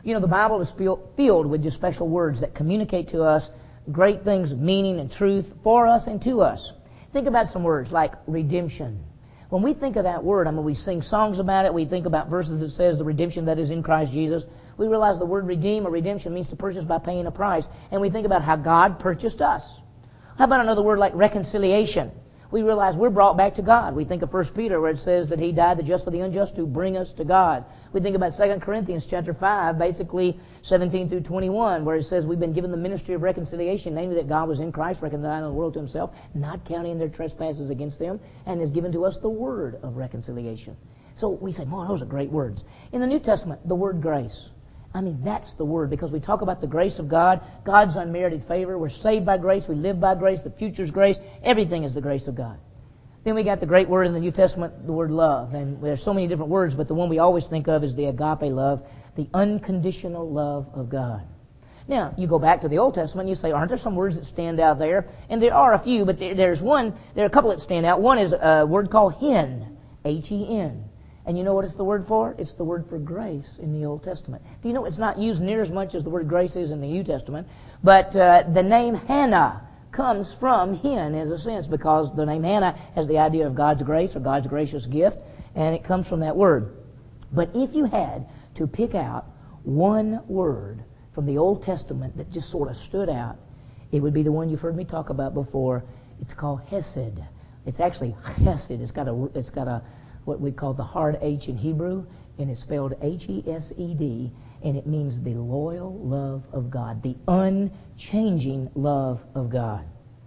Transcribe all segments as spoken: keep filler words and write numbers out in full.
You know, the Bible is filled with just special words that communicate to us great things of meaning and truth for us and to us. Think about some words like redemption. When we think of that word, I mean, we sing songs about it, we think about verses that says the redemption that is in Christ Jesus. We realize the word redeem or redemption means to purchase by paying a price. And we think about how God purchased us. How about another word like reconciliation? We realize we're brought back to God. We think of First Peter where it says that He died the just for the unjust to bring us to God. We think about Second Corinthians chapter five, basically seventeen through twenty-one, where it says we've been given the ministry of reconciliation, namely that God was in Christ reconciling the world to Himself, not counting their trespasses against them, and has given to us the word of reconciliation. So we say, oh, those are great words. In the New Testament, the word grace. I mean, that's the word, because we talk about the grace of God, God's unmerited favor. We're saved by grace. We live by grace. The future's grace. Everything is the grace of God. Then we got the great word in the New Testament, the word love. And there's so many different words, but the one we always think of is the agape love, the unconditional love of God. Now, you go back to the Old Testament and you say, aren't there some words that stand out there? And there are a few, but there's one, there are a couple that stand out. One is a word called hen, H E N. And you know what it's the word for? It's the word for grace in the Old Testament. Do you know it's not used near as much as the word grace is in the New Testament? But uh, the name Hannah comes from hen, in a sense, because the name Hannah has the idea of God's grace or God's gracious gift, and it comes from that word. But if you had to pick out one word from the Old Testament that just sort of stood out, it would be the one you've heard me talk about before. It's called Hesed. It's actually Hesed. It's got a, it's got a what we call the hard H in Hebrew, and it's spelled H E S E D, and it means the loyal love of God, the unchanging love of God.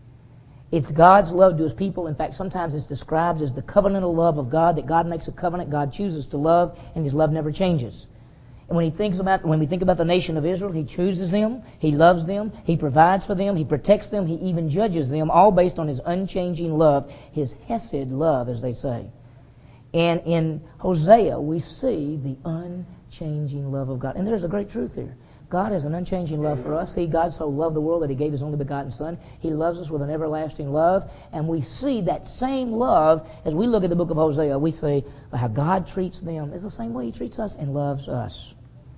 It's God's love to His people. In fact, sometimes it's described as the covenantal love of God, that God makes a covenant, God chooses to love, and His love never changes. And when He thinks about, when we think about the nation of Israel, He chooses them, He loves them, He provides for them, He protects them, He even judges them, all based on His unchanging love, His Hesed love, as they say. And in Hosea, we see the unchanging love of God. And there's a great truth here. God has an unchanging love for us. He, God so loved the world that He gave His only begotten Son. He loves us with an everlasting love. And we see that same love as we look at the book of Hosea. We see how God treats them is the same way He treats us and loves us.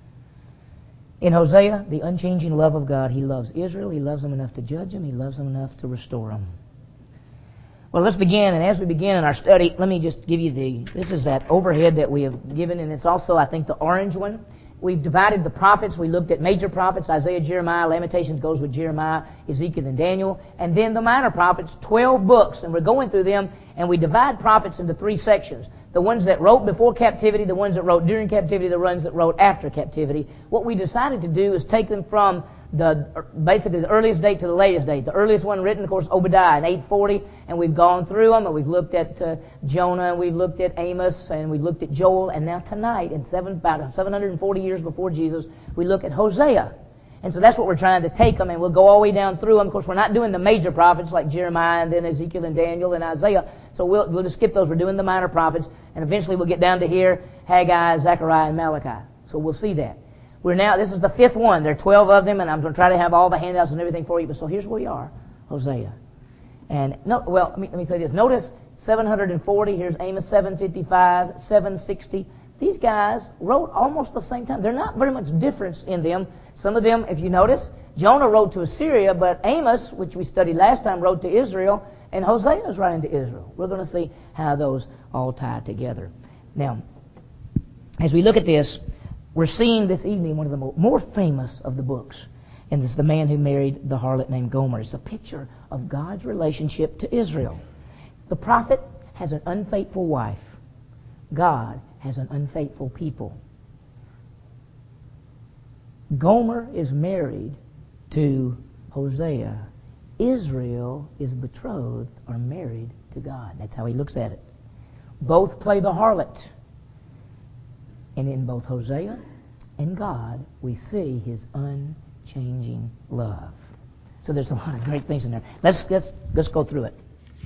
In Hosea, the unchanging love of God, He loves Israel. He loves them enough to judge them. He loves them enough to restore them. Well, let's begin, and as we begin in our study, let me just give you the, this is that overhead that we have given, and it's also, I think, the orange one. We've divided the prophets. We looked at major prophets, Isaiah, Jeremiah, Lamentations goes with Jeremiah, Ezekiel, and Daniel, and then the minor prophets, twelve books, and we're going through them, and we divide prophets into three sections. The ones that wrote before captivity, the ones that wrote during captivity, the ones that wrote after captivity. What we decided to do is take them from the basically the earliest date to the latest date. The earliest one written, of course, Obadiah in eight forty, and we've gone through them, and we've looked at uh, Jonah, and we've looked at Amos, and we've looked at Joel, and now tonight, in seven, about seven hundred forty years before Jesus, we look at Hosea. And so that's what we're trying to take them, and we'll go all the way down through them. Of course, we're not doing the major prophets like Jeremiah and then Ezekiel and Daniel and Isaiah, so we'll, we'll just skip those. We're doing the minor prophets, and eventually we'll get down to here, Haggai, Zechariah, and Malachi. So we'll see that. We're now, this is the fifth one. There are twelve of them, and I'm going to try to have all the handouts and everything for you. But so here's where we are, Hosea. And, no, well, let me, let me say this. Notice seven hundred forty, here's Amos seven fifty-five, seven sixty. These guys wrote almost the same time. There's not very much difference in them. Some of them, if you notice, Jonah wrote to Assyria, but Amos, which we studied last time, wrote to Israel, and Hosea is writing to Israel. We're going to see how those all tie together. Now, as we look at this, we're seeing this evening one of the more famous of the books, and this is the man who married the harlot named Gomer. It's a picture of God's relationship to Israel. The prophet has an unfaithful wife. God has an unfaithful people. Gomer is married to Hosea. Israel is betrothed or married to God. That's how he looks at it. Both play the harlot. And in both Hosea and God, we see His unchanging love. So there's a lot of great things in there. Let's let's let's go through it.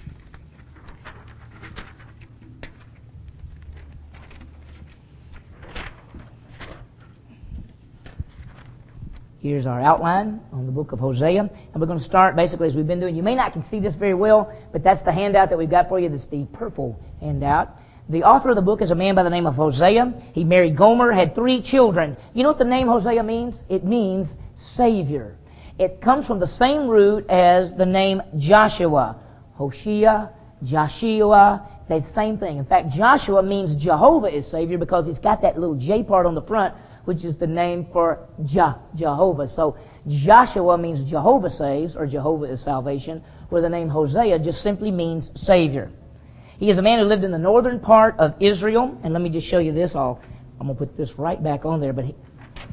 Here's our outline on the book of Hosea. And we're going to start basically as we've been doing. You may not can see this very well, but that's the handout that we've got for you. That's the purple handout. The author of the book is a man by the name of Hosea. He married Gomer, had three children. You know what the name Hosea means? It means Savior. It comes from the same root as the name Joshua. Hoshea, Joshua, they're the same thing. In fact, Joshua means Jehovah is Savior because he's got that little J part on the front, which is the name for Je- Jehovah. So Joshua means Jehovah saves, or Jehovah is salvation, where the name Hosea just simply means Savior. He is a man who lived in the northern part of Israel. And let me just show you this. I'll, I'm going to put this right back on there. But he,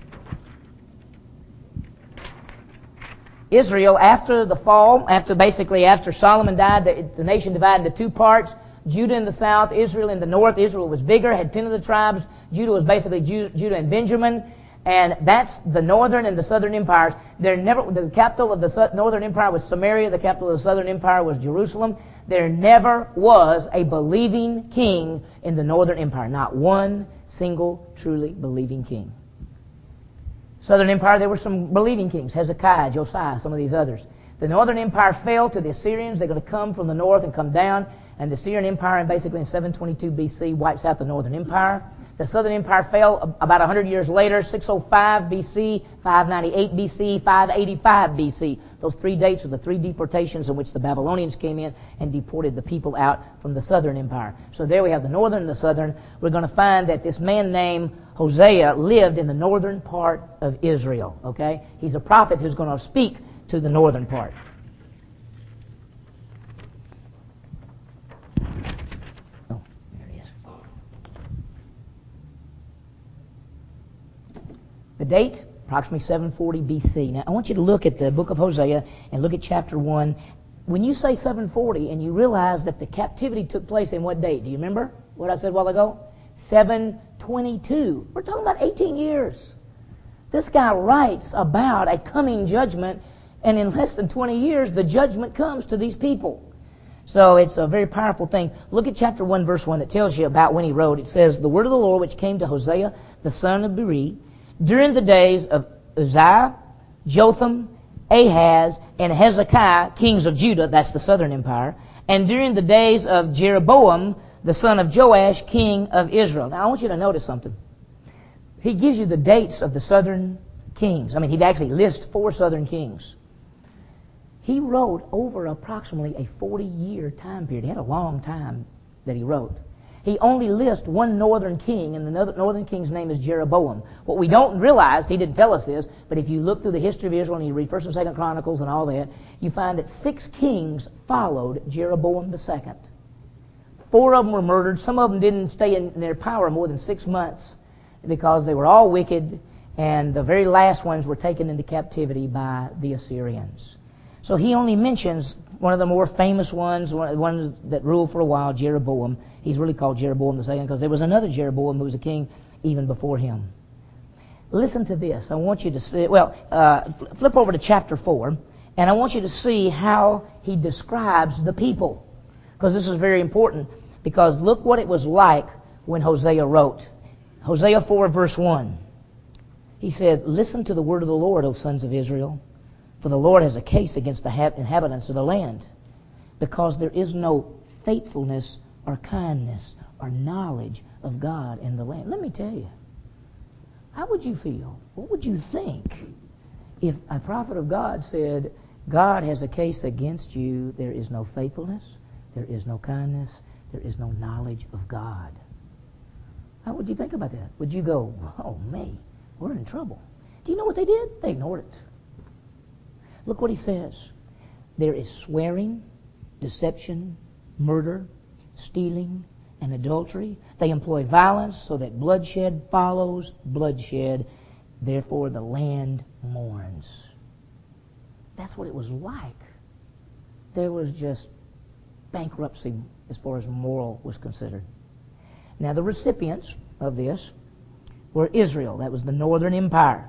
Israel, after the fall, after basically after Solomon died, the, the nation divided into two parts. Judah in the south, Israel in the north. Israel was bigger, had ten of the tribes. Judah was basically Ju- Judah and Benjamin. And that's the northern and the southern empires. There never, the capital of the su- northern empire was Samaria. The capital of the southern empire was Jerusalem. There never was a believing king in the northern empire. Not one single truly believing king. Southern empire, there were some believing kings. Hezekiah, Josiah, some of these others. The northern empire fell to the Assyrians. They're going to come from the north and come down. And the Assyrian empire, basically in seven twenty-two B C, wipes out the northern empire. The southern empire fell about one hundred years later, six oh five B C, five ninety-eight B C, five eighty-five B C. Those three dates are the three deportations in which the Babylonians came in and deported the people out from the southern empire. So there we have the northern and the southern. We're going to find that this man named Hosea lived in the northern part of Israel. Okay? He's a prophet who's going to speak to the northern part. The date, approximately seven forty B C. Now, I want you to look at the book of Hosea and look at chapter one. When you say seven forty and you realize that the captivity took place in what date? Do you remember what I said a while ago? seven twenty-two. We're talking about eighteen years. This guy writes about a coming judgment, and in less than twenty years, the judgment comes to these people. So it's a very powerful thing. Look at chapter one, verse one. It tells you about when he wrote. It says, "The word of the Lord which came to Hosea, the son of Beeri, during the days of Uzziah, Jotham, Ahaz, and Hezekiah, kings of Judah," that's the southern empire, "and during the days of Jeroboam, the son of Joash, king of Israel." Now I want you to notice something. He gives you the dates of the southern kings. I mean, he actually lists four southern kings. He wrote over approximately a forty-year time period. He had a long time that he wrote. He only lists one northern king, and the northern king's name is Jeroboam. What we don't realize, he didn't tell us this, but if you look through the history of Israel and you read First and Second Chronicles and all that, you find that six kings followed Jeroboam the second. Four of them were murdered. Some of them didn't stay in their power more than six months because they were all wicked, and the very last ones were taken into captivity by the Assyrians. So he only mentions one of the more famous ones, one of the ones that ruled for a while, Jeroboam. He's really called Jeroboam the second because there was another Jeroboam who was a king even before him. Listen to this. I want you to see, well, uh, flip over to chapter four, and I want you to see how he describes the people. Because this is very important, because look what it was like when Hosea wrote. Hosea four, verse one. He said, "Listen to the word of the Lord, O sons of Israel. For the Lord has a case against the inhabitants of the land, because there is no faithfulness or kindness or knowledge of God in the land." Let me tell you, how would you feel? What would you think if a prophet of God said, God has a case against you, there is no faithfulness, there is no kindness, there is no knowledge of God? How would you think about that? Would you go, oh, me, we're in trouble? Do you know what they did? They ignored it. Look what he says. There is swearing, deception, murder, stealing, and adultery. They employ violence so that bloodshed follows bloodshed. Therefore the land mourns. That's what it was like. There was just bankruptcy as far as moral was considered. Now the recipients of this were Israel. That was the northern empire.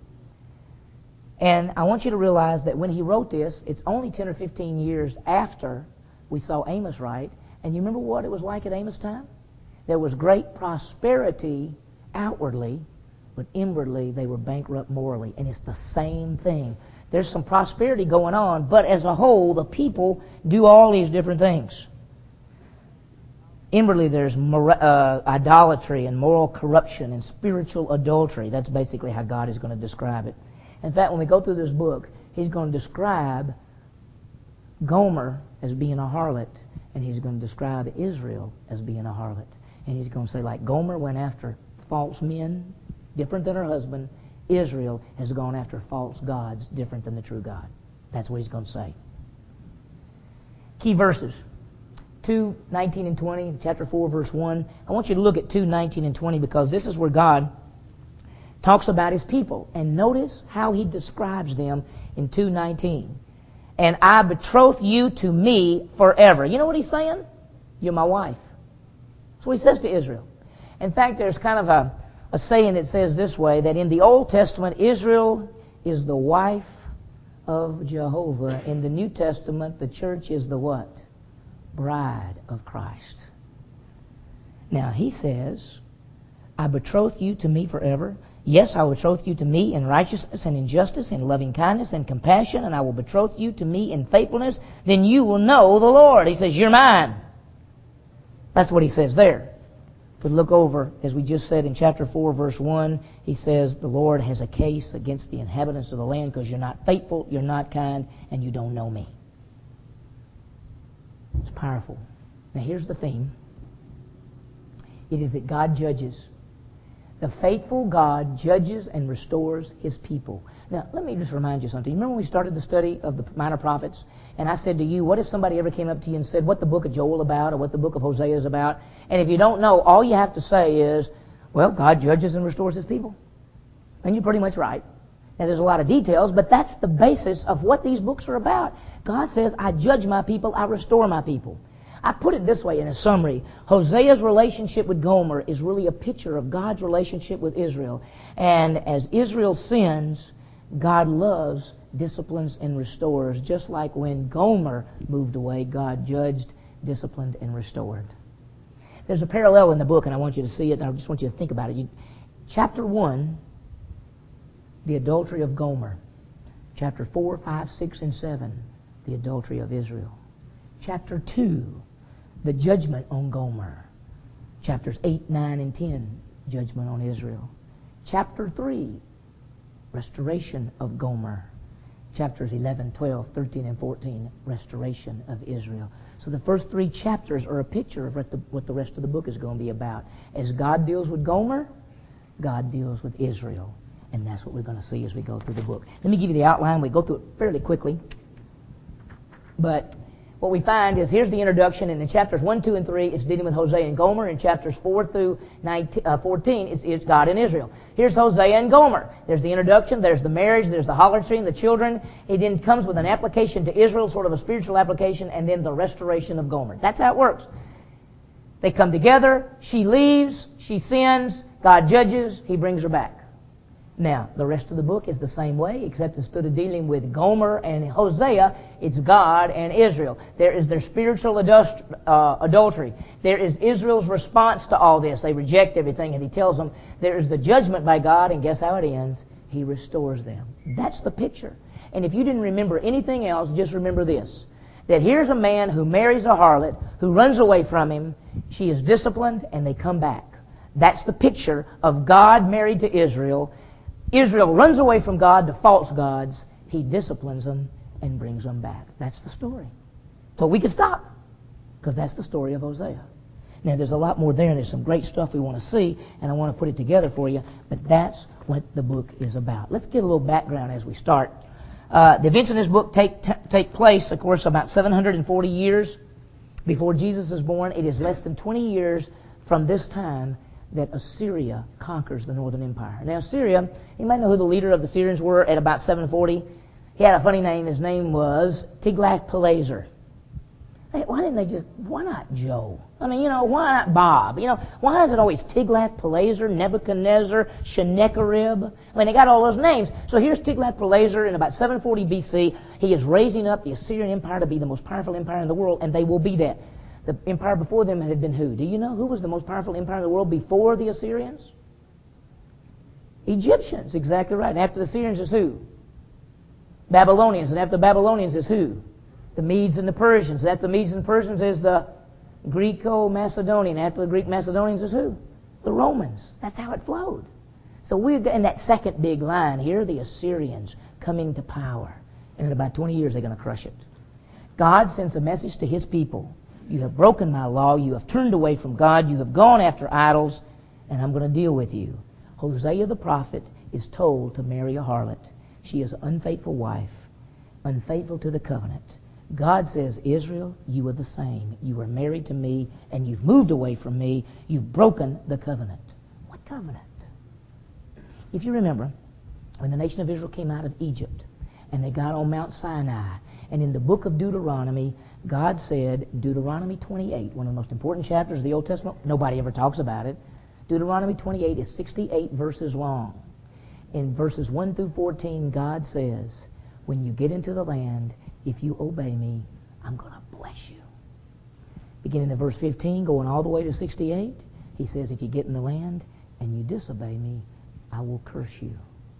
And I want you to realize that when he wrote this, it's only ten or fifteen years after we saw Amos write. And you remember what it was like at Amos' time? There was great prosperity outwardly, but inwardly they were bankrupt morally. And it's the same thing. There's some prosperity going on, but as a whole, the people do all these different things. Inwardly, there's mor- uh, idolatry and moral corruption and spiritual adultery. That's basically how God is going to describe it. In fact, when we go through this book, He's going to describe Gomer as being a harlot, and He's going to describe Israel as being a harlot. And He's going to say, like Gomer went after false men, different than her husband, Israel has gone after false gods, different than the true God. That's what He's going to say. Key verses. two, nineteen and twenty, chapter four, verse one. I want you to look at two, nineteen and twenty because this is where God talks about His people. And notice how He describes them in two nineteen. And I betroth you to me forever. You know what He's saying? You're my wife. That's what He says to Israel. In fact, there's kind of a, a saying that says this way, that in the Old Testament, Israel is the wife of Jehovah. In the New Testament, the church is the what? Bride of Christ. Now, He says, I betroth you to me forever. Yes, I will betroth you to me in righteousness and in justice, in loving kindness and compassion, and I will betroth you to me in faithfulness. Then you will know the Lord. He says, you're mine. That's what He says there. If we look over, as we just said in chapter four, verse one, He says, the Lord has a case against the inhabitants of the land because you're not faithful, you're not kind, and you don't know me. It's powerful. Now here's the theme. It is that God judges. The faithful God judges and restores His people. Now, let me just remind you something. Remember when we started the study of the minor prophets? And I said to you, what if somebody ever came up to you and said what the book of Joel about or what the book of Hosea is about? And if you don't know, all you have to say is, well, God judges and restores His people. And you're pretty much right. Now, there's a lot of details, but that's the basis of what these books are about. God says, I judge my people, I restore my people. I put it this way in a summary. Hosea's relationship with Gomer is really a picture of God's relationship with Israel. And as Israel sins, God loves, disciplines, and restores. Just like when Gomer moved away, God judged, disciplined, and restored. There's a parallel in the book, and I want you to see it, and I just want you to think about it. You, chapter one, the adultery of Gomer. Chapter four, five, six, and seven, the adultery of Israel. Chapter two, the judgment on Gomer. Chapters eight, nine, and ten, judgment on Israel. Chapter three, restoration of Gomer. Chapters eleven, twelve, thirteen, and fourteen, restoration of Israel. So the first three chapters are a picture of what the, what the rest of the book is going to be about. As God deals with Gomer, God deals with Israel. And that's what we're going to see as we go through the book. Let me give you the outline. We go through it fairly quickly. But what we find is, here's the introduction, and in chapters one, two, and three, it's dealing with Hosea and Gomer. In chapters four through nineteen, uh, fourteen, it's, it's God and Israel. Here's Hosea and Gomer. There's the introduction, there's the marriage, there's the harlotry and the children. It then comes with an application to Israel, sort of a spiritual application, and then the restoration of Gomer. That's how it works. They come together, she leaves, she sins, God judges, He brings her back. Now, the rest of the book is the same way, except instead of dealing with Gomer and Hosea, it's God and Israel. There is their spiritual adust- uh, adultery. There is Israel's response to all this. They reject everything, and He tells them there is the judgment by God, and guess how it ends? He restores them. That's the picture. And if you didn't remember anything else, just remember this. That here's a man who marries a harlot, who runs away from him. She is disciplined, and they come back. That's the picture of God married to Israel. Israel runs away from God to false gods. He disciplines them and brings them back. That's the story. So we can stop, because that's the story of Hosea. Now, there's a lot more there, and there's some great stuff we want to see, and I want to put it together for you, but that's what the book is about. Let's get a little background as we start. Uh, the events in this book take t- take place, of course, about seven hundred forty years before Jesus is born. It is less than twenty years from this time that Assyria conquers the northern empire. Now, Assyria, you might know who the leader of the Syrians were at about seven forty. He had a funny name. His name was Tiglath-Pileser. Hey, why didn't they just, why not Joe? I mean, you know, why not Bob? You know, why is it always Tiglath-Pileser, Nebuchadnezzar, Sennacherib? I mean, they got all those names. So here's Tiglath-Pileser in about seven forty B C. He is raising up the Assyrian Empire to be the most powerful empire in the world, and they will be that. The empire before them had been who? Do you know who was the most powerful empire in the world before the Assyrians? Egyptians, exactly right. And after the Assyrians is who? Babylonians. And after the Babylonians is who? The Medes and the Persians. And after the Medes and the Persians is the Greco-Macedonian. After the Greek Macedonians is who? The Romans. That's how it flowed. So we're in that second big line here, the Assyrians coming to power. And in about twenty years, they're going to crush it. God sends a message to his people. You have broken my law. You have turned away from God. You have gone after idols. And I'm going to deal with you. Hosea the prophet is told to marry a harlot. She is an unfaithful wife, unfaithful to the covenant. God says, Israel, you are the same. You were married to me, and you've moved away from me. You've broken the covenant. What covenant? If you remember, when the nation of Israel came out of Egypt, and they got on Mount Sinai, and in the book of Deuteronomy, God said, Deuteronomy twenty-eight, one of the most important chapters of the Old Testament, nobody ever talks about it. Deuteronomy twenty-eight is sixty-eight verses long. In verses one through fourteen, God says, when you get into the land, if you obey me, I'm going to bless you. Beginning in verse fifteen, going all the way to sixty-eight, he says, if you get in the land and you disobey me, I will curse you.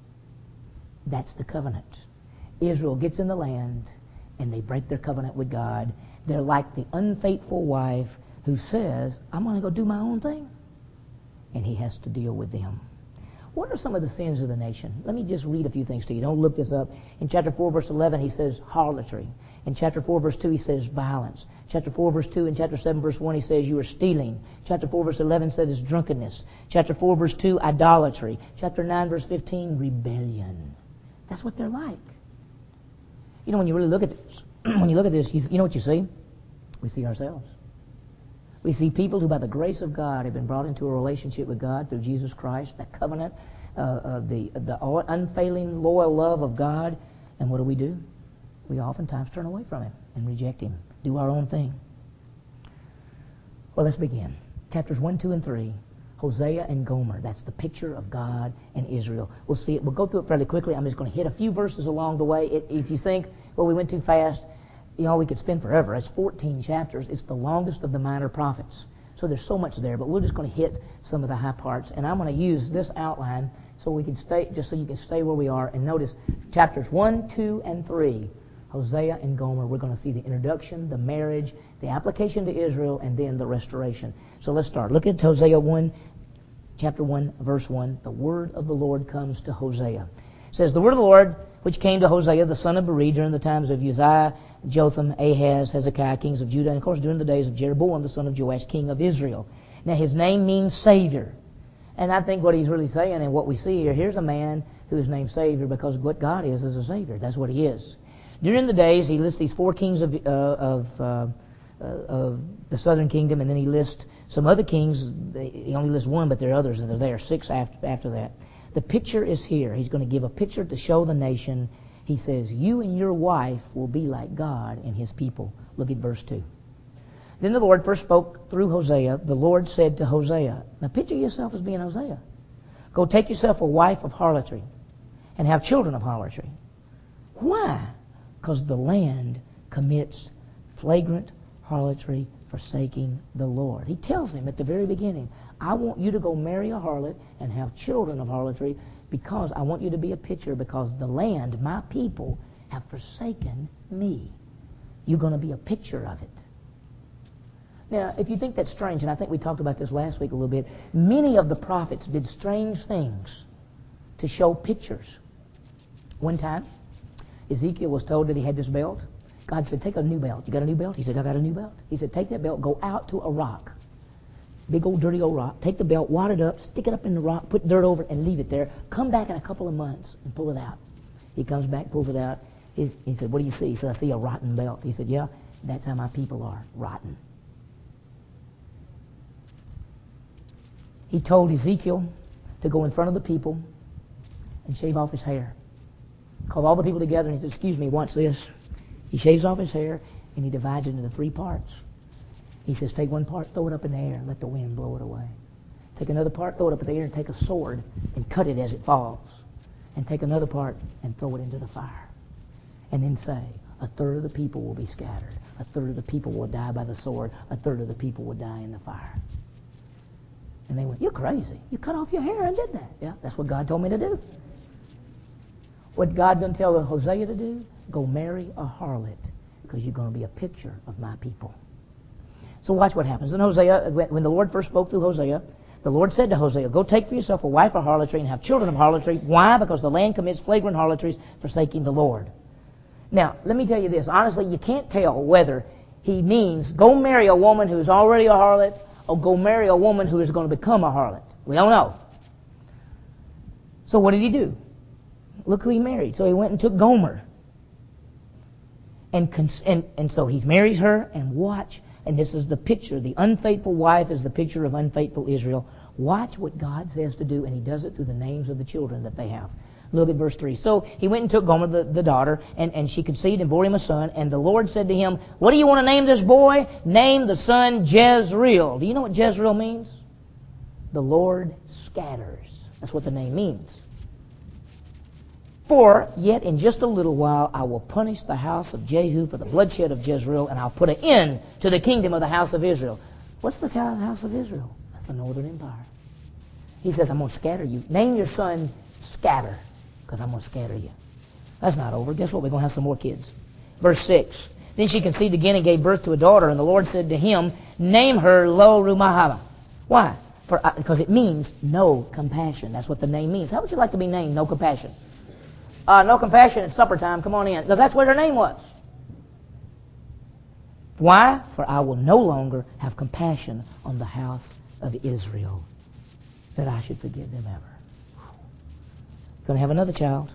That's the covenant. Israel gets in the land and they break their covenant with God. They're like the unfaithful wife who says, I'm going to go do my own thing. And he has to deal with them. What are some of the sins of the nation? Let me just read a few things to you. Don't look this up. In chapter four, verse eleven, he says harlotry. In chapter four, verse two, he says violence. Chapter four, verse two, and chapter seven, verse one, he says you are stealing. Chapter four, verse eleven says drunkenness. Chapter four, verse two, idolatry. Chapter nine, verse fifteen, rebellion. That's what they're like. You know, when you really look at this, when you look at this, you, you know what you see? We see ourselves. We see people who by the grace of God have been brought into a relationship with God through Jesus Christ, that covenant, uh, uh, the, the unfailing, loyal love of God. And what do we do? We oftentimes turn away from him and reject him, do our own thing. Well, let's begin. Chapters one, two, and three, Hosea and Gomer. That's the picture of God and Israel. We'll see it. We'll go through it fairly quickly. I'm just going to hit a few verses along the way. It, if you think, well, we went too fast, you know, we could spend forever. It's fourteen chapters. It's the longest of the minor prophets. So there's so much there, but we're just going to hit some of the high parts. And I'm going to use this outline so we can stay, just so you can stay where we are. And notice chapters one, two, and three, Hosea and Gomer. We're going to see the introduction, the marriage, the application to Israel, and then the restoration. So let's start. Look at Hosea one, chapter one, verse one. The word of the Lord comes to Hosea. It says, the word of the Lord which came to Hosea the son of Beeri during the times of Uzziah, Jotham, Ahaz, Hezekiah, kings of Judah, and of course during the days of Jeroboam the son of Joash, king of Israel. Now his name means Savior. And I think what he's really saying and what we see here, here's a man who is named Savior because what God is is a Savior. That's what he is. During the days, he lists these four kings of, uh, of, uh, uh, of the southern kingdom, and then he lists some other kings. He only lists one, but there are others that are there, six after, after that. The picture is here. He's going to give a picture to show the nation. He says, you and your wife will be like God and his people. Look at verse two. Then the Lord first spoke through Hosea. The Lord said to Hosea, now picture yourself as being Hosea. Go take yourself a wife of harlotry and have children of harlotry. Why? Because the land commits flagrant harlotry, forsaking the Lord. He tells him at the very beginning, I want you to go marry a harlot and have children of harlotry because I want you to be a picture because the land, my people, have forsaken me. You're going to be a picture of it. Now, if you think that's strange, and I think we talked about this last week a little bit, many of the prophets did strange things to show pictures. One time, Ezekiel was told that he had this belt. God said, take a new belt. You got a new belt? He said, I got a new belt. He said, take that belt, go out to a rock. Big old dirty old rock. Take the belt, wad it up, stick it up in the rock, put dirt over it, and leave it there. Come back in a couple of months and pull it out. He comes back, pulls it out. He, he said, what do you see? He said, I see a rotten belt. He said, yeah, that's how my people are, rotten. He told Ezekiel to go in front of the people and shave off his hair. Called all the people together and he said, excuse me, watch this. He shaves off his hair and he divides it into three parts. He says, take one part, throw it up in the air, and let the wind blow it away. Take another part, throw it up in the air, and take a sword and cut it as it falls. And take another part and throw it into the fire. And then say, a third of the people will be scattered. A third of the people will die by the sword. A third of the people will die in the fire. And they went, you're crazy. You cut off your hair and did that. Yeah, that's what God told me to do. What God going to tell Hosea to do? Go marry a harlot because you're going to be a picture of my people. So watch what happens. In Hosea, when the Lord first spoke through Hosea, the Lord said to Hosea, go take for yourself a wife of harlotry and have children of harlotry. Why? Because the land commits flagrant harlotries, forsaking the Lord. Now, let me tell you this. Honestly, you can't tell whether he means go marry a woman who's already a harlot or go marry a woman who is going to become a harlot. We don't know. So what did he do? Look who he married. So he went and took Gomer. And, cons- and, and so he marries her, and watch. And this is the picture. The unfaithful wife is the picture of unfaithful Israel. Watch what God says to do, and he does it through the names of the children that they have. Look at verse three. So he went and took Gomer, the, the daughter, and, and she conceived and bore him a son. And the Lord said to him, what do you want to name this boy? Name the son Jezreel. Do you know what Jezreel means? The Lord scatters. That's what the name means. For yet in just a little while I will punish the house of Jehu for the bloodshed of Jezreel, and I'll put an end to the kingdom of the house of Israel. What's the house of Israel? That's the northern empire. He says, I'm going to scatter you. Name your son Scatter, because I'm going to scatter you. That's not over. Guess what? We're going to have some more kids. Verse six. Then she conceived again and gave birth to a daughter, and the Lord said to him, name her Lo Ruhamah. Why? For, uh, because it means no compassion. That's what the name means. How would you like to be named No Compassion? Uh, no compassion at supper time. Come on in. No, that's what her name was. Why? For I will no longer have compassion on the house of Israel, that I should forgive them ever. Going to have another child.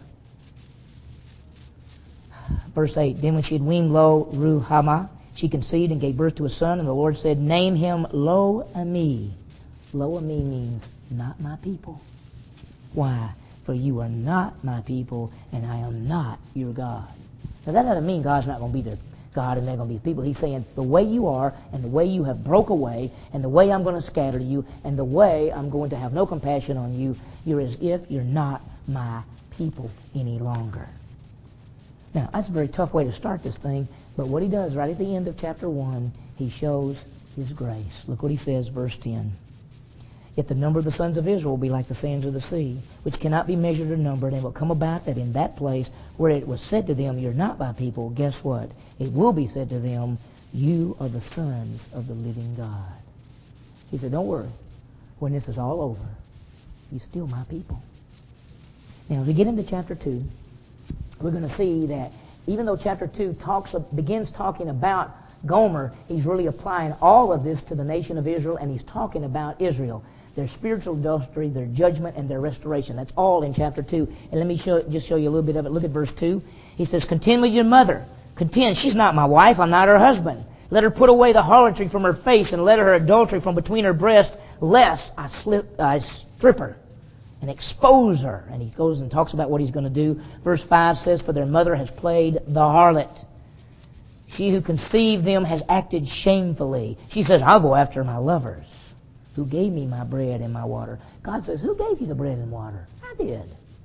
Verse eight. Then when she had weaned Lo Ruhamah, she conceived and gave birth to a son, and the Lord said, name him Lo Ami. Lo Ami means not my people. Why? For you are not my people, and I am not your God. Now that doesn't mean God's not going to be their God and they're going to be people. He's saying the way you are, and the way you have broke away, and the way I'm going to scatter you, and the way I'm going to have no compassion on you, you're as if you're not my people any longer. Now, that's a very tough way to start this thing, but what he does right at the end of chapter one, he shows his grace. Look what he says, verse ten. Yet the number of the sons of Israel will be like the sands of the sea, which cannot be measured or numbered, and it will come about that in that place where it was said to them, you're not my people, guess what? It will be said to them, you are the sons of the living God. He said, don't worry. When this is all over, you're still my people. Now, as we get into chapter two, we're going to see that even though chapter two talks begins talking about Gomer, he's really applying all of this to the nation of Israel, and he's talking about Israel, their spiritual adultery, their judgment, and their restoration. That's all in chapter two. And let me show, just show you a little bit of it. Look at verse two. He says, contend with your mother. Contend. She's not my wife. I'm not her husband. Let her put away the harlotry from her face, and let her adultery from between her breasts, lest I, slip, I strip her and expose her. And he goes and talks about what he's going to do. Verse five says, for their mother has played the harlot. She who conceived them has acted shamefully. She says, I'll go after my lovers, who gave me my bread and my water. God says, who gave you the bread and water? I did.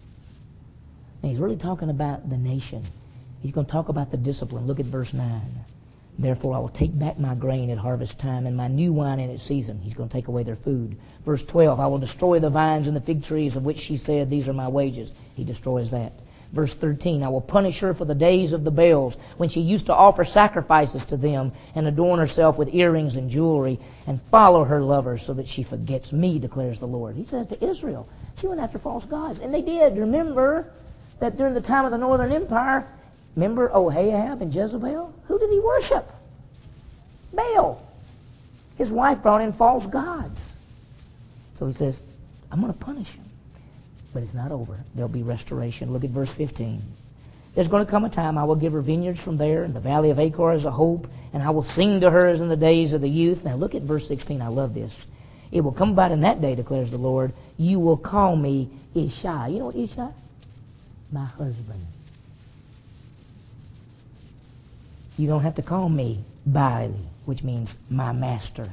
And he's really talking about the nation. He's going to talk about the discipline. Look at verse nine. Therefore I will take back my grain at harvest time and my new wine in its season. He's going to take away their food. Verse twelve, I will destroy the vines and the fig trees of which she said, these are my wages. He destroys that. Verse thirteen, I will punish her for the days of the Baals, when she used to offer sacrifices to them and adorn herself with earrings and jewelry and follow her lovers so that she forgets me, declares the Lord. He says to Israel, she went after false gods. And they did. Remember that during the time of the Northern Empire, remember Ahab and Jezebel? Who did he worship? Baal. His wife brought in false gods. So he says, I'm going to punish him. But it's not over. There'll be restoration. Look at verse fifteen. There's going to come a time I will give her vineyards from there, and the valley of Achor as a hope, and I will sing to her as in the days of the youth. Now look at verse sixteen. I love this. It will come about in that day, declares the Lord, you will call me Ishai. You know what Ishai? My husband. You don't have to call me Baali, which means my master.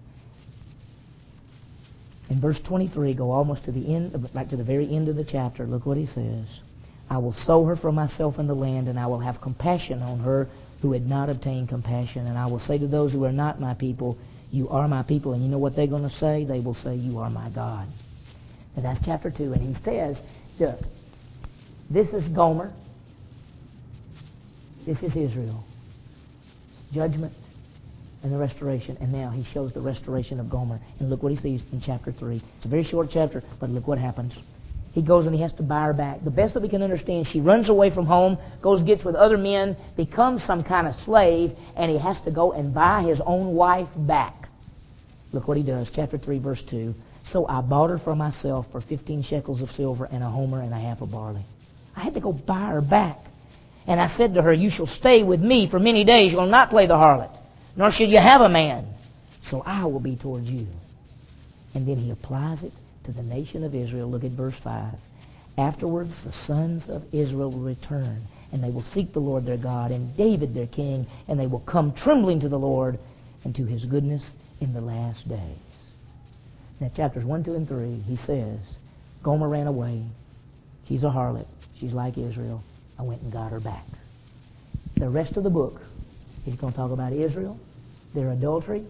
In verse twenty-three, go almost to the end, back to the very end of the chapter. Look what he says. I will sow her for myself in the land, and I will have compassion on her who had not obtained compassion. And I will say to those who are not my people, you are my people. And you know what they're going to say? They will say, you are my God. And that's chapter two. And he says, look, this is Gomer. This is Israel. Judgment. and the restoration. And now he shows the restoration of Gomer. And look what he sees in chapter three. It's a very short chapter, but look what happens. He goes and he has to buy her back. The best that we can understand, she runs away from home, goes, gets with other men, becomes some kind of slave, and he has to go and buy his own wife back. Look what he does. Chapter three, verse two. So I bought her for myself for fifteen shekels of silver and a homer and a half of barley. I had to go buy her back. And I said to her, you shall stay with me for many days. You will not play the harlot, nor shall you have a man. So I will be towards you. And then he applies it to the nation of Israel. Look at verse five. Afterwards the sons of Israel will return, and they will seek the Lord their God, and David their king, and they will come trembling to the Lord and to his goodness in the last days. Now chapters one, two, and three, he says, Gomer ran away. She's a harlot. She's like Israel. I went and got her back. The rest of the book, he's going to talk about Israel, their adultery.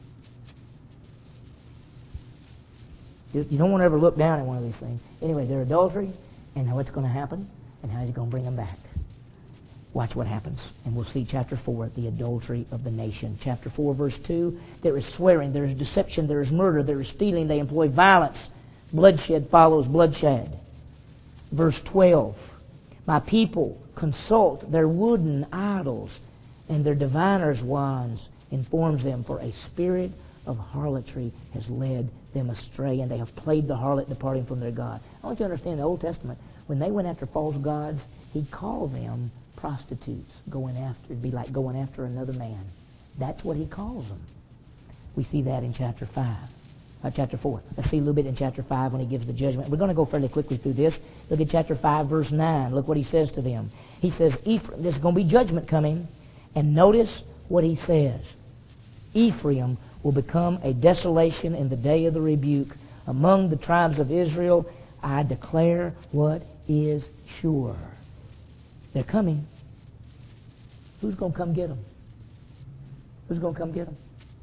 You don't want to ever look down at one of these things. Anyway, their adultery and what's going to happen and how he's going to bring them back. Watch what happens. And we'll see chapter four, the adultery of the nation. Chapter four, verse two, there is swearing, there is deception, there is murder, there is stealing. They employ violence. Bloodshed follows bloodshed. Verse twelve, my people consult their wooden idols, and their diviners' wands informs them, for a spirit of harlotry has led them astray, and they have played the harlot, departing from their God. I want you to understand the Old Testament, when they went after false gods, he called them prostitutes, going after, it'd be like going after another man. That's what he calls them. We see that in chapter five. Uh, chapter four. Let's see a little bit in chapter five when he gives the judgment. We're going to go fairly quickly through this. Look at chapter five, verse nine. Look what he says to them. He says, Ephraim, there's going to be judgment coming. And notice what he says. Ephraim will become a desolation in the day of the rebuke. Among the tribes of Israel, I declare what is sure. They're coming. Who's going to come get them? Who's going to come get them?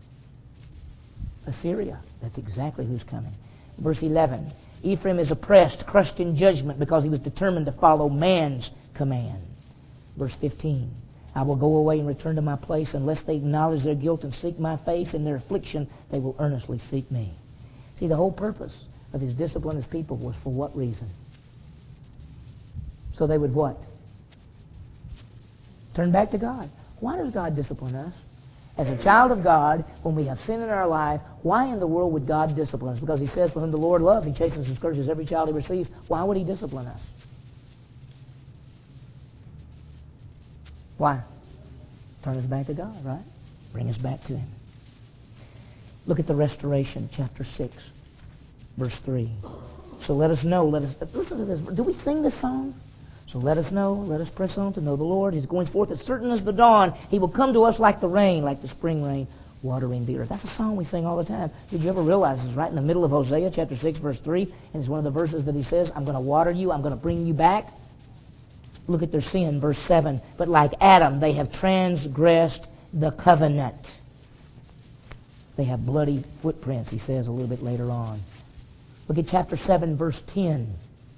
Assyria. That's exactly who's coming. Verse eleven. Ephraim is oppressed, crushed in judgment, because he was determined to follow man's command. Verse fifteen. I will go away and return to my place, unless they acknowledge their guilt and seek my face. In their affliction they will earnestly seek me. See, the whole purpose of his discipline as people was for what reason? So they would what? Turn back to God. Why does God discipline us? As a child of God, when we have sin in our life, why in the world would God discipline us? Because he says, for whom the Lord loves, he chastens and scourges every child he receives. Why would he discipline us? Why? Turn us back to God, right? Bring us back to him. Look at the restoration, chapter six, verse three. So let us know, let us, listen to this. Do we sing this song? So let us know, let us press on to know the Lord. He's going forth as certain as the dawn. He will come to us like the rain, like the spring rain, watering the earth. That's a song we sing all the time. Did you ever realize it's right in the middle of Hosea, chapter six, verse three, and it's one of the verses that he says, I'm going to water you, I'm going to bring you back. Look at their sin, verse seven. But like Adam, they have transgressed the covenant. They have bloody footprints, he says a little bit later on. Look at chapter seven, verse ten.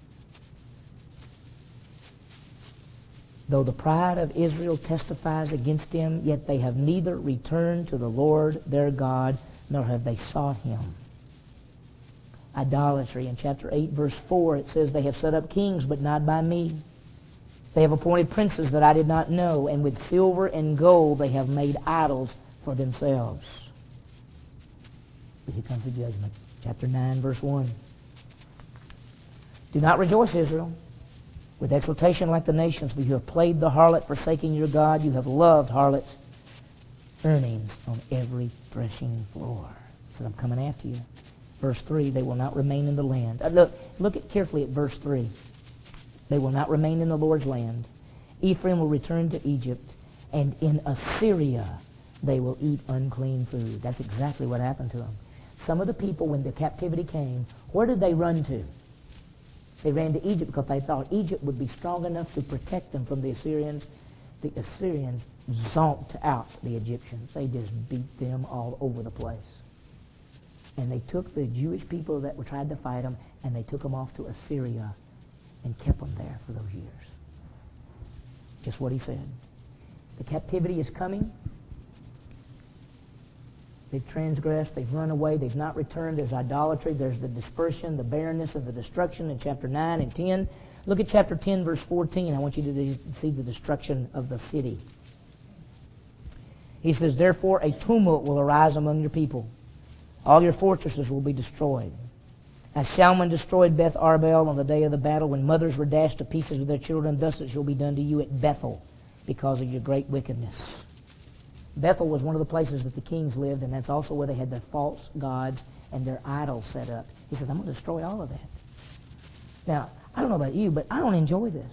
Though the pride of Israel testifies against him, yet they have neither returned to the Lord their God, nor have they sought him. Idolatry. In chapter eight, verse four, it says, they have set up kings, but not by me. They have appointed princes that I did not know, and with silver and gold they have made idols for themselves. But here comes the judgment. Chapter nine, verse one. Do not rejoice, Israel, with exultation like the nations, for you have played the harlot, forsaking your God. You have loved harlots, earnings on every threshing floor. He said, I'm coming after you. Verse three, they will not remain in the land. Uh, look, look at carefully at verse three. They will not remain in the Lord's land. Ephraim will return to Egypt, and in Assyria they will eat unclean food. That's exactly what happened to them. Some of the people, when the captivity came, where did they run to? They ran to Egypt because they thought Egypt would be strong enough to protect them from the Assyrians. The Assyrians zonked out the Egyptians. They just beat them all over the place. And they took the Jewish people that were trying to fight them, and they took them off to Assyria and kept them there for those years. Just what he said. The captivity is coming. They've transgressed. They've run away. They've not returned. There's idolatry. There's the dispersion, the barrenness, and the destruction in chapter nine and ten. Look at chapter ten, verse fourteen. I want you to see the destruction of the city. He says, therefore a tumult will arise among your people. All your fortresses will be destroyed. As Shalman destroyed Beth Arbel on the day of the battle, when mothers were dashed to pieces with their children, thus it shall be done to you at Bethel because of your great wickedness. Bethel was one of the places that the kings lived, and that's also where they had their false gods and their idols set up. He says, I'm going to destroy all of that. Now, I don't know about you, but I don't enjoy this.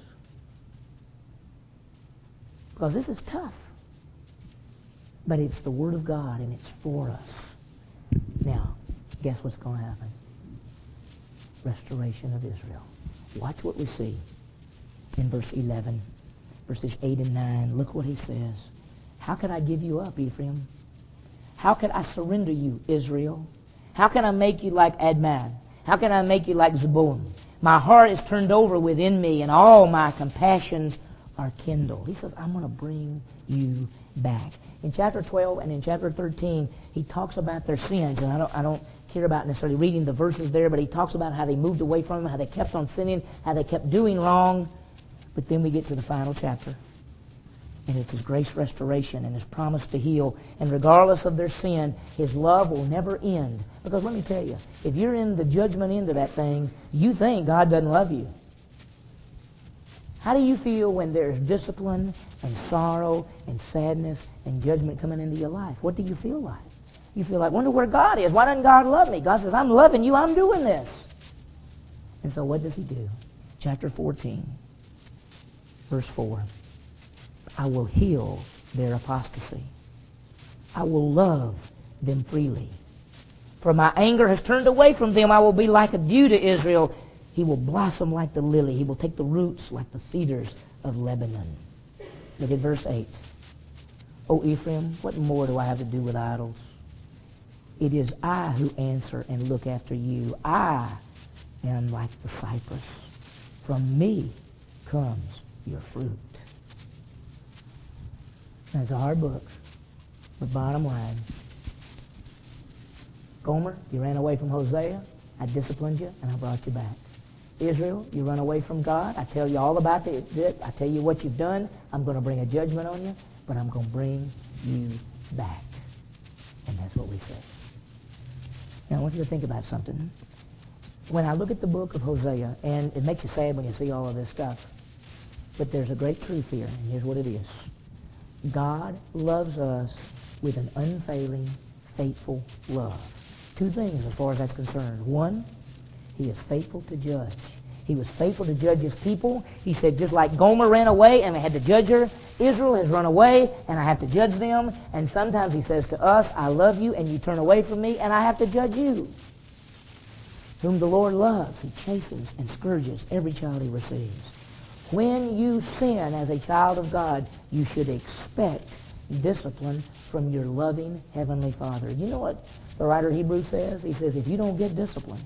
Because this is tough. But it's the Word of God, and it's for us. Now, guess what's going to happen? Restoration of Israel. Watch what we see in verse eleven, verses eight and nine. Look what he says. How can I give you up, Ephraim? How can I surrender you, Israel? How can I make you like Admah? How can I make you like Zebulun? My heart is turned over within me, and all my compassions are kindled. He says, I'm going to bring you back. In chapter twelve and in chapter thirteen, he talks about their sins, and I don't, I don't care about necessarily reading the verses there, but he talks about how they moved away from him, how they kept on sinning, how they kept doing wrong. But then we get to the final chapter, and it's His grace restoration and His promise to heal. And regardless of their sin, His love will never end. Because let me tell you, if you're in the judgment end of that thing, you think God doesn't love you. How do you feel when there's discipline and sorrow and sadness and judgment coming into your life? What do you feel like? You feel like, wonder where God is. Why doesn't God love me? God says, I'm loving you. I'm doing this. And so what does He do? Chapter fourteen, verse four. I will heal their apostasy. I will love them freely. For my anger has turned away from them. I will be like a dew to Israel. He will blossom like the lily. He will take the roots like the cedars of Lebanon. Look at verse eight. O Ephraim, what more do I have to do with idols? It is I who answer and look after you. I am like the cypress. From me comes your fruit. Now, it's a hard book, but bottom line, Gomer, you ran away from Hosea. I disciplined you, and I brought you back. Israel, you run away from God. I tell you all about it. I tell you what you've done. I'm going to bring a judgment on you, but I'm going to bring you back. And that's what we say. Now, I want you to think about something. When I look at the book of Hosea, and it makes you sad when you see all of this stuff, but there's a great truth here, and here's what it is. God loves us with an unfailing, faithful love. Two things as far as that's concerned. One, He is faithful to judge. He was faithful to judge His people. He said, just like Gomer ran away and I had to judge her, Israel has run away and I have to judge them. And sometimes He says to us, I love you and you turn away from me and I have to judge you. Whom the Lord loves, He chastens and scourges every child He receives. When you sin as a child of God, you should expect discipline from your loving Heavenly Father. You know what the writer of Hebrews says? He says, if you don't get discipline,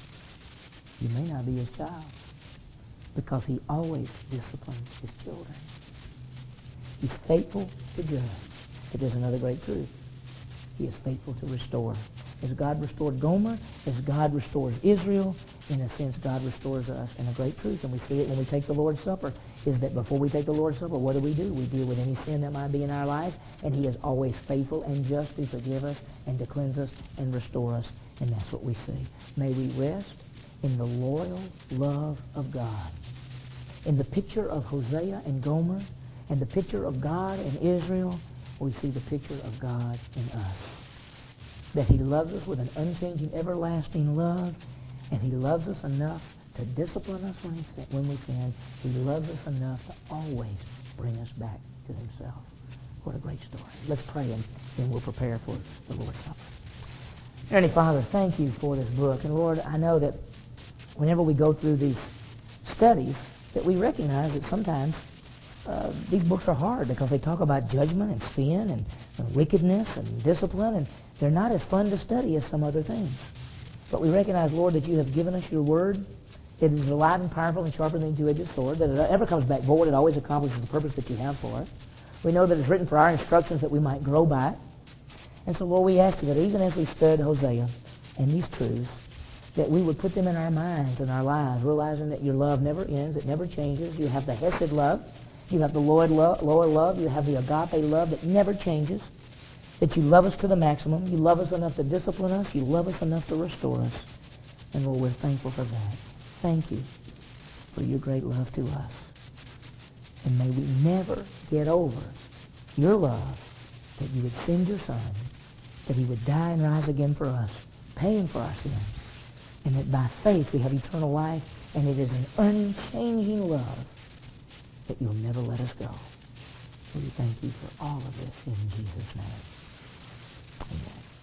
you may not be His child, because He always disciplines His children. He's faithful to judge. But there's another great truth. He is faithful to restore. As God restored Gomer, as God restores Israel, in a sense, God restores us. And a great truth, and we see it when we take the Lord's Supper, is that before we take the Lord's Supper, what do we do? We deal with any sin that might be in our life, and He is always faithful and just to forgive us and to cleanse us and restore us. And that's what we see. May we rest in the loyal love of God. In the picture of Hosea and Gomer, and the picture of God and Israel, we see the picture of God in us. That He loves us with an unchanging, everlasting love, and He loves us enough to discipline us when, he, when we sin. He loves us enough to always bring us back to Himself. What a great story. Let's pray, and then we'll prepare for the Lord's Supper. Heavenly Father, thank You for this book. And Lord, I know that whenever we go through these studies, that we recognize that sometimes uh, these books are hard because they talk about judgment and sin and, and wickedness and discipline, and they're not as fun to study as some other things. But we recognize, Lord, that You have given us Your Word. It is alive and powerful and sharper than a two-edged sword, that it never comes back void. It always accomplishes the purpose that You have for it. We know that it's written for our instructions that we might grow by it. And so, Lord, we ask you that even as we stud Hosea and these truths, that we would put them in our minds and our lives, realizing that your love never ends, it never changes. You have the Hesed love, you have the Lord love, lower love, you have the agape love that never changes, that you love us to the maximum, you love us enough to discipline us, you love us enough to restore us. And Lord, we're thankful for that. Thank you for your great love to us. And may we never get over your love, that you would send your Son, that he would die and rise again for us, paying for our sins, and that by faith we have eternal life, and it is an unchanging love that you'll never let us go. So we thank you for all of this in Jesus' name. Amen.